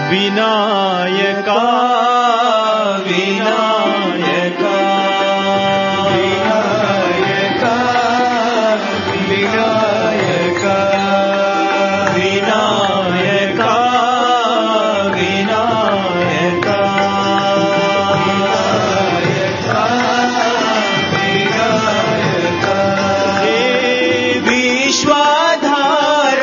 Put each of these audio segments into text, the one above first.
ವಿನಾಯಕ ವಿನಾಯಕ ವಿನಾಯಕ ವಿನಾಯಕ ವಿನಾಯಕ ವಿನಾಯಕ ವಿನಾಯಕ ಹೇ ವಿಶ್ವಧಾರ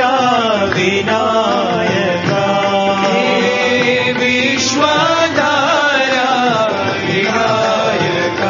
ವಿನಾಯಕ ಹೇ ವಿಶ್ವಧಾರ ವಿನಾಯಕ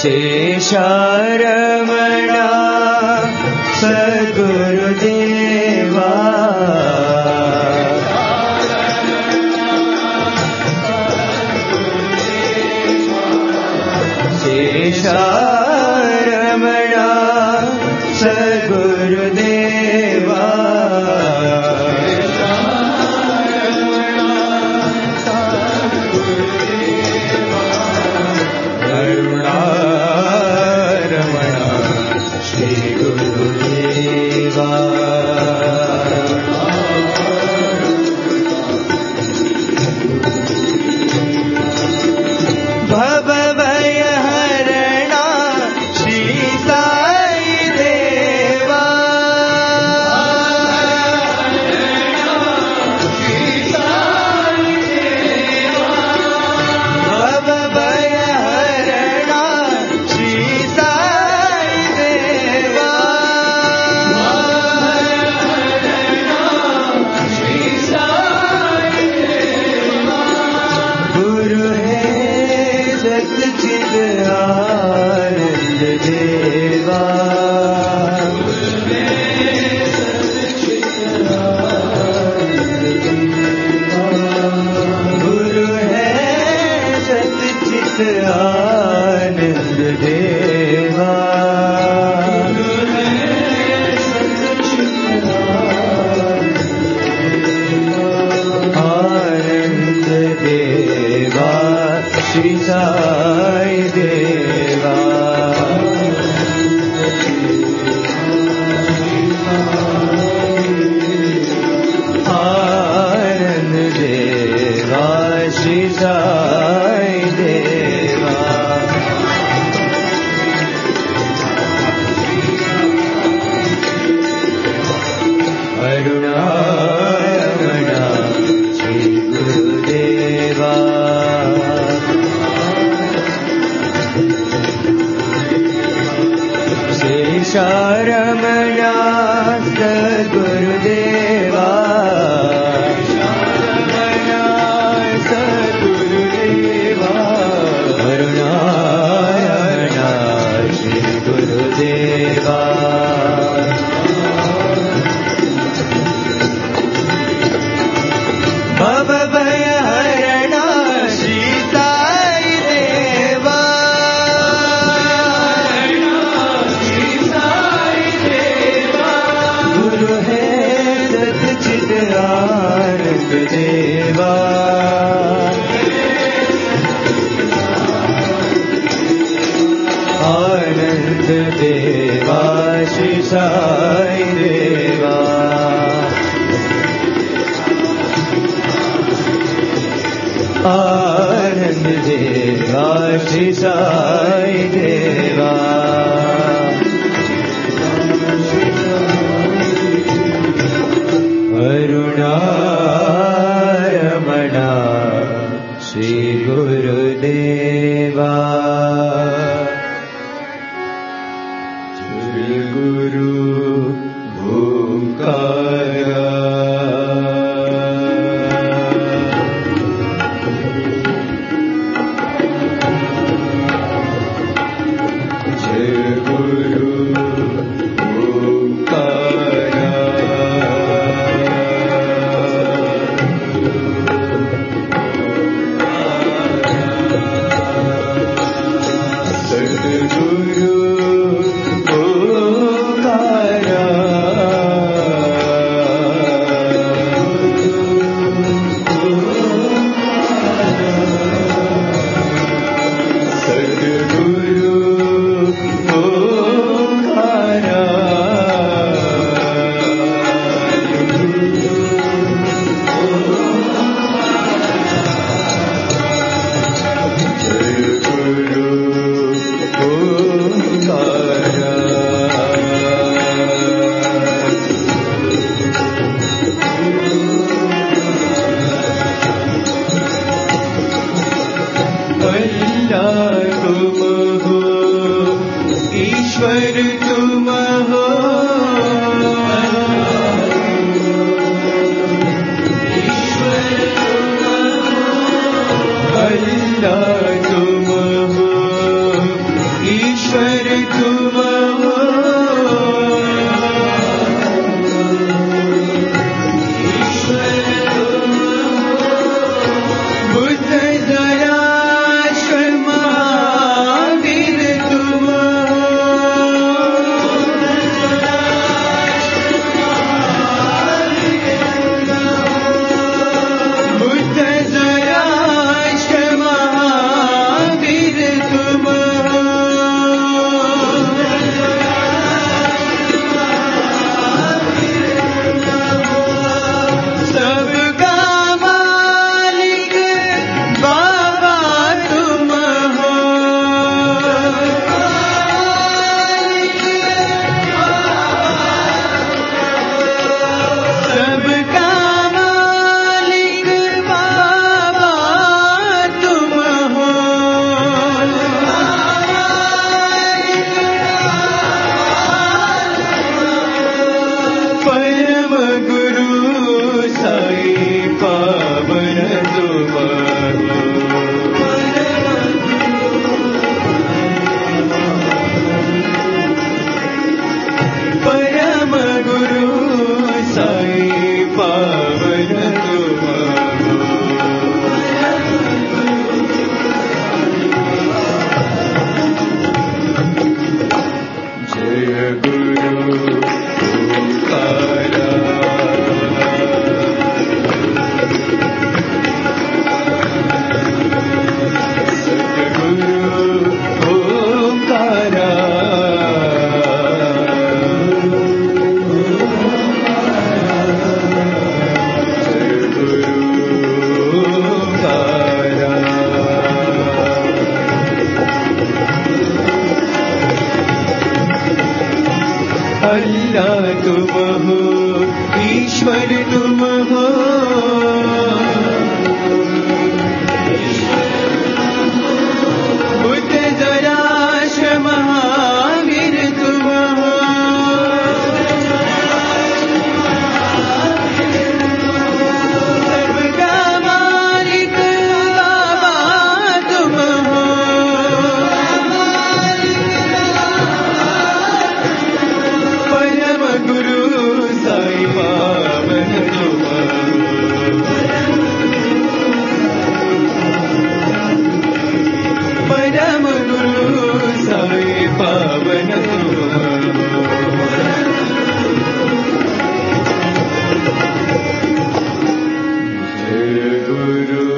शेषारमणा सद्गुरुदेवा शेषारमणा सद्गुरुदेवा करुणारमणा श्री गुरुदेवा भवभयहरणा श्री साई देवा भवभयहरणा श्री साई देवा गुरु है सच्चिद आनंद देवा गुरु है सच्चिद आनंद देवा आनंद देवा श्री साई देवा आनंद देवा श्री साई देवा करुणारमणा श्री गुरुदेवा शेषारमणा सद्गुरुदेवा सद्गुरुदेवा करुणारमणा श्री गुरुदेवा भवभयहरणा श्री साई देवा गुरु है सच्चिद आनंद देवा आनंद देवा श्री साई देवा आनंद देवा श्री साई देवा करुणारमणा श्री गुरुदेवा श्री गुरु ओंकारा अल्लाह तुम हो, ईश्वर तुम हो, बुद्ध जराश्र महावीर तुम हो, सबका मालिक बाबा तुम हो, परम गुरु साई पावन तुम हो, परम गुरु साई पावन तुम हो। जय गुरु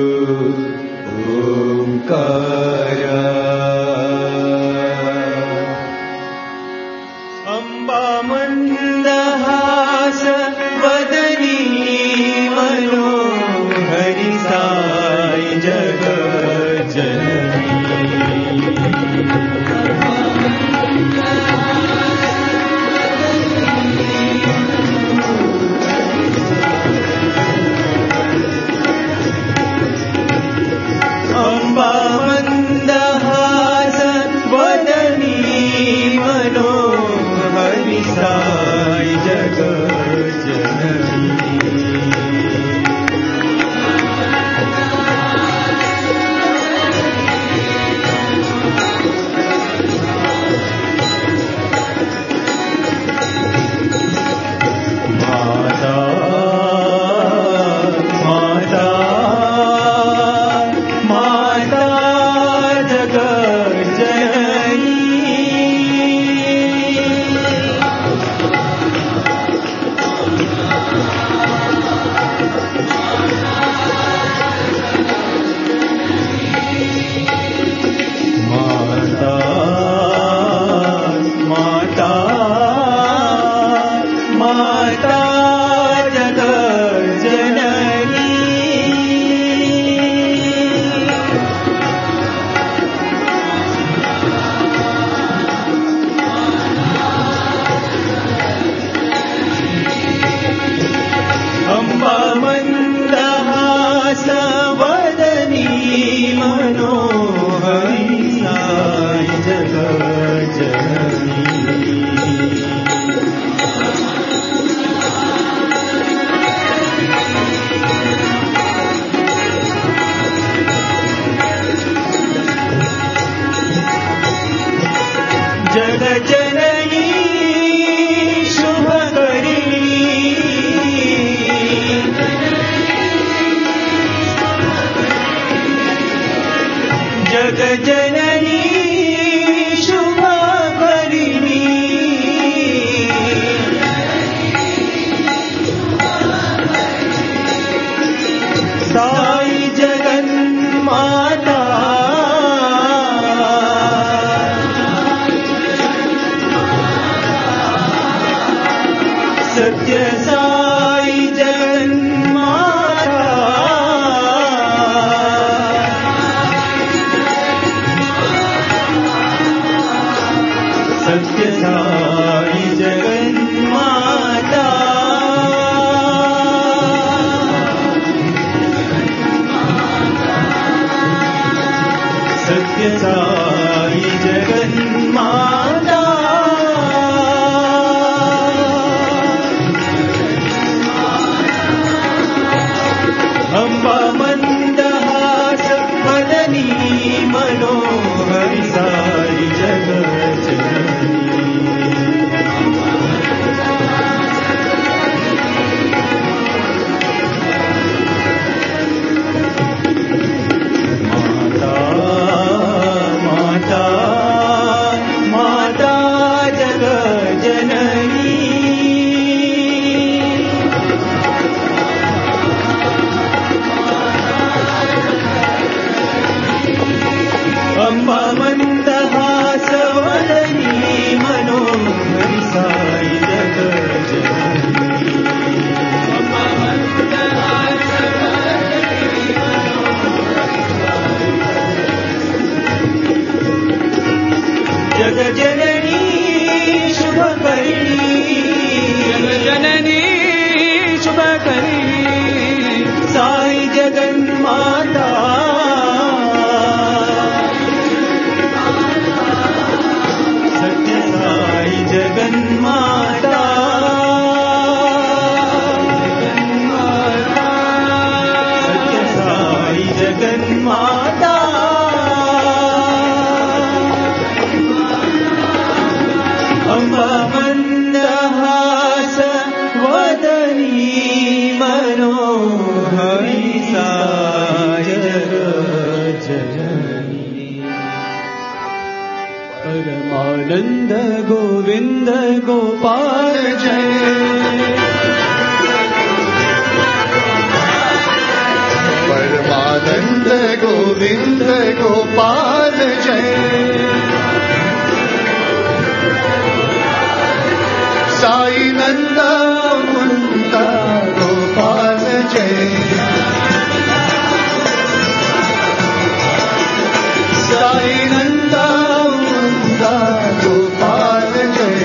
ओंकारा। अम्बा मंदहास वदनी मनोहरि साई जगत जननी। अम्बा मंदहास वदनी मनोहरि साई जगत जननी। माता माता माता जगत जननी। माता माता माता जगत जननी। अम्बा मंदहास वदनी मनोहरि साई जगत जननी। जगत जननी शुभकरिणी, जगत जननी शुभकरिणी, साई जगन्माता सत्य साई जगन्माता, सत्य साई जगन्माता, सत्य साई जगन्माता। अम्बा मंदहास वदनी मनोहरि साई जगत जननी। माता माता माता जगत जननी। अम्बा मंदहास वदनी मनोहरि साई जगत जननी। जगत जननी शुभ शुभकरी जननी शुभकरी साई जगन्माता सत्य साई जगन्माता सत्य साई जगन्माता अम्बा मंदहास वदनी मनोहरी साई जगज्जननी परमानंद गोविंद गोपाल जय परमानंद गोविंद गोपाल जय साई नंद मुकुंद गोपाल जय साई नंद मुकुंद गोपाल जय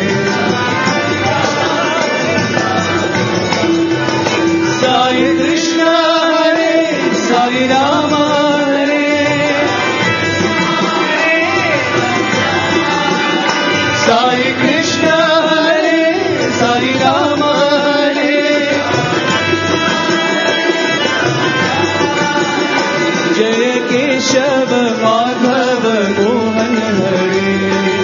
साई कृष्ण हरे साई राम हरे साई कृष्ण हरे साई राम हरे जय केशव माधव मोहन हरे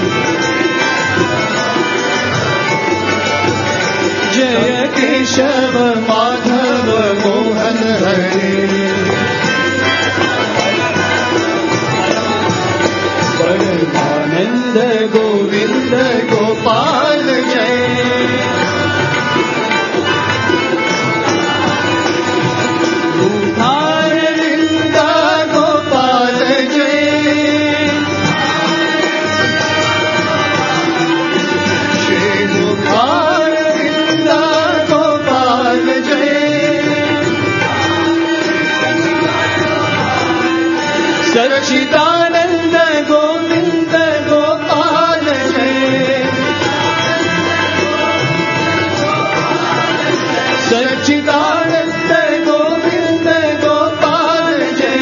जय केशव माधव मोहन हरे परमानंद गोविंद गोपाल जय मुखारविंद गोपाल जय श्री मुखारविंद गोपाल जय सच्चिदानंद गोविंद गोपाल जय सच्चिदानंद गोविंद गोपाल जय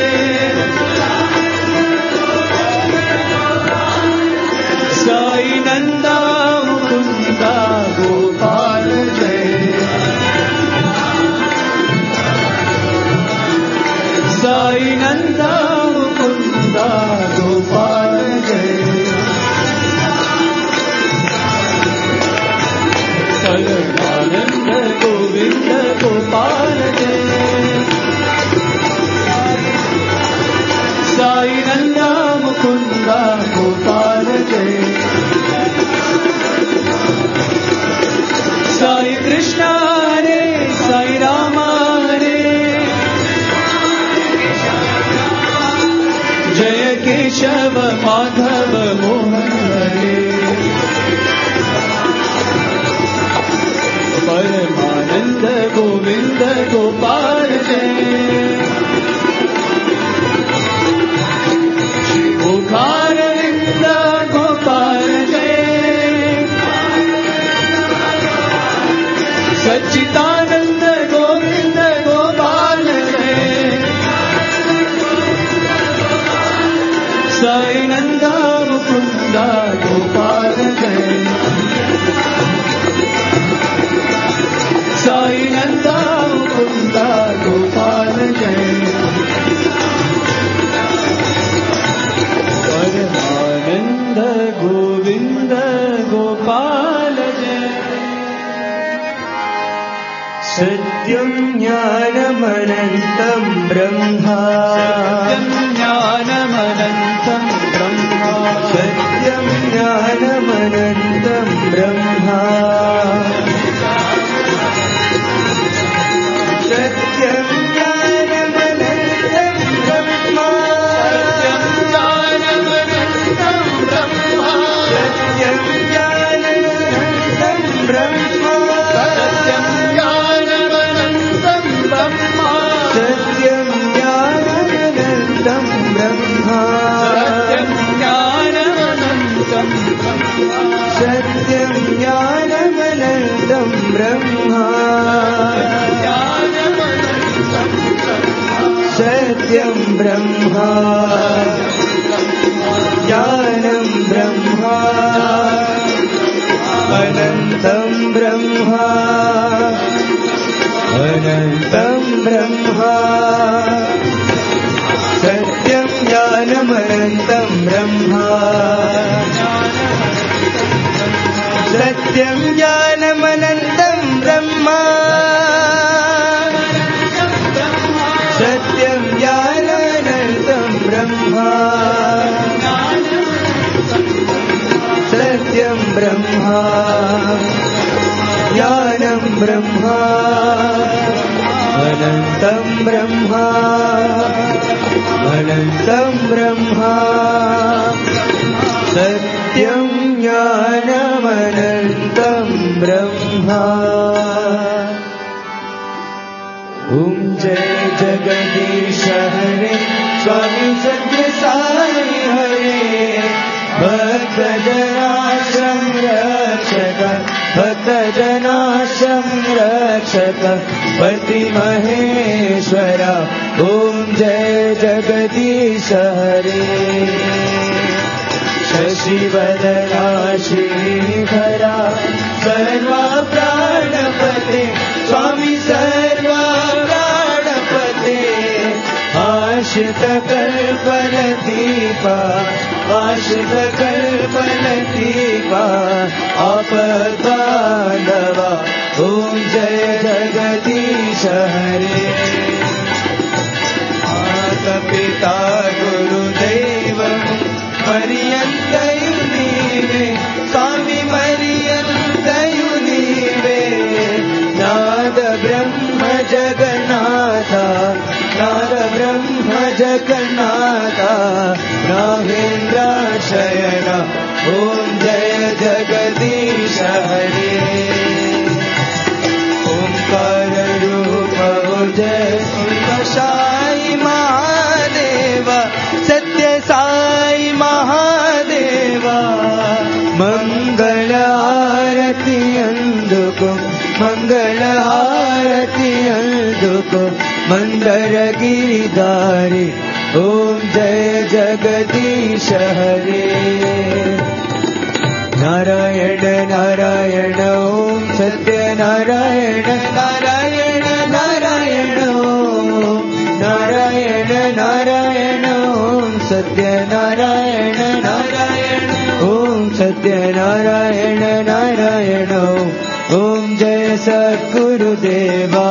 साई नंदा मुकुंद गोपाल जय साई नंदा मुकुंद गोपाल जय परमानंद गोविंद गोपाल जय साई नंदा मुकुंद गोपाल जय साई कृष्ण हरे साई राम हरे जय केशव माधव मोहन हरे परमानंद गोविंद गोपाल जय मुखारविंद गोपाल जय सच्चिदानंद गोविंद गोपाल जय साई नंदा मुकुंद गोपाल जय साई नंदा मुकुंद गोपाल जय परमानंद गोविंद गोपाल जय सत्यं ज्ञानमनन्तं ब्रह्मा सत्यं ज्ञानमनन्तं ब्रह्मा सत्यं ज्ञानमनन्तं ब्रह्मा सत्यं ज्ञानमनन्तं ब्रह्मा सत्यं ज्ञानमनन्तं ब्रह्मा सत्यं ज्ञानमनन्तं ब्रह्मा सत्यं ज्ञानमनन्तं ब्रह्मा सत्यं ज्ञानमनन्तं ब्रह्मा सत्यं ज्ञानमनन्तं ब्रह्मा सत्यं ज्ञानमनन्तं ब्रह्मा सत्यं ब्रह्मा ज्ञानं ब्रह्मा अनन्तं ब्रह्मा अनन्तं ब्रह्मा सत्यं ज्ञानमनन्तं ब्रह्मा सत्यं ज्ञानमनन्तं ब्रह्मा सत्यं ज्ञानमनन्तं ब्रह्मा सत्यं ब्रह्मा ज्ञानं ब्रह्मा अनन्तं ब्रह्मा अनन्तं ब्रह्मा सत्यं ज्ञानमनन्तं ब्रह्मा। ॐ जय जगदीश हरे स्वामी सत्य साई हरे भक्तजना संरक्षक भक्तजना संरक्षक पति महेश्वरा। ॐ जय जगदीश हरे शशिवदना श्रीधरा सर्वा प्राणपते स्वामी सर्वा प्राणपते आश्रित कल्पलतीपा आश्रित कल्पलतीपा आपद्बान्धवा। ॐ जय जगदीश हरे माता-पिता गुरुदैवं पर्यन्तयुनीवे स्वामी पर्यन्तयुनीवे नाद ब्रह्म जगन्नाथा नाद ब्रह्म जगन्नाथा नागेन्द्र शयना। ॐ जय जगदीश हरे ओंकार रूप जय साई महादेव सत्य साई महादेवा मंगल आरती अंदुको मंगल आरती अंदुको मंदर गिरिधारी। ओम जय जगदीश हरे नारायण नारायण ओम सत्य नारायण नारायण नारायण ओम नारायण नारायण ओम सत्य नारायण नारायण ओम सत्य नारायण नारायण ओम जय सद्गुरुदेवा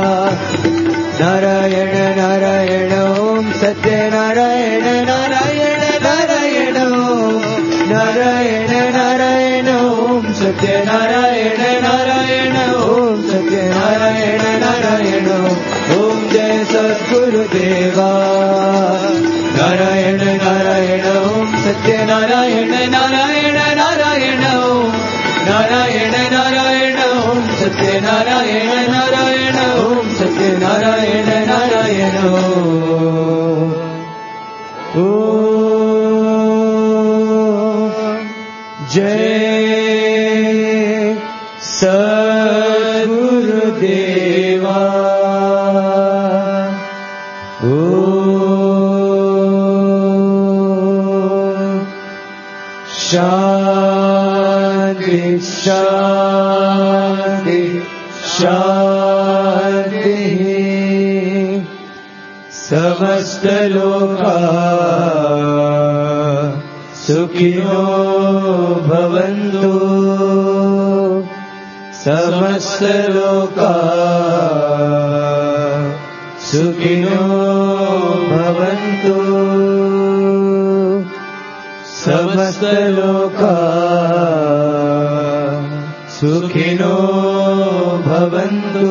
नारायण नारायण ओम सत्य नारायण नारायण नारायण ओम नारायण नारायण ओम सत्य नारायण नारायण ओम सत्य नारायण नारायण ओम जय सद्गुरुदेवा नारायण नारायण ओम सत्य नारायण नारायण नारायण ओम नारायण नारायण ओम सत्य नारायण नारायण ओम सत्य नारायण नारायण जय सद्गुरुदेवा। शांति शांति शांति समस्त लोका सुखिनो भवन्तु समस्त लोका सुखिनो भवन्तु समस्त लोका सुखिनो भवन्तु।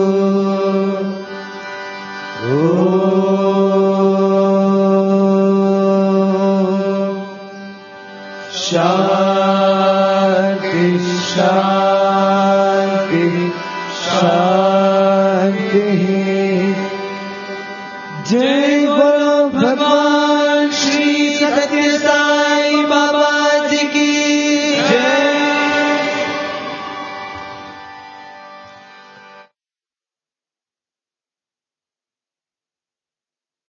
शांति शांति